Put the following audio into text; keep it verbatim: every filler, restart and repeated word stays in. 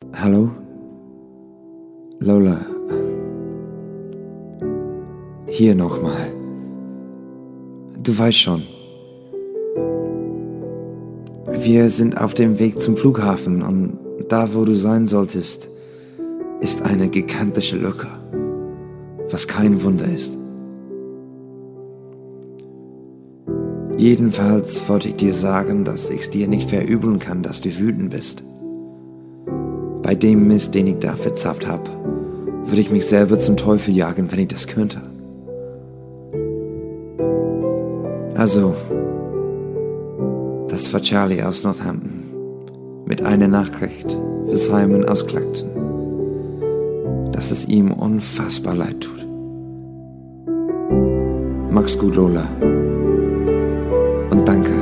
Hallo? Lola. Hier nochmal. Du weißt schon. Wir sind auf dem Weg zum Flughafen und da, wo du sein solltest, ist eine gigantische Lücke, was kein Wunder ist. Jedenfalls wollte ich dir sagen, dass ich es dir nicht verübeln kann, dass du wütend bist. Bei dem Mist, den ich da verzapft hab, würde ich mich selber zum Teufel jagen, wenn ich das könnte. Also, das war Charlie aus Northampton mit einer Nachricht für Simon aus Clacton, dass es ihm unfassbar leid tut. Mach's gut, Lola. Und danke.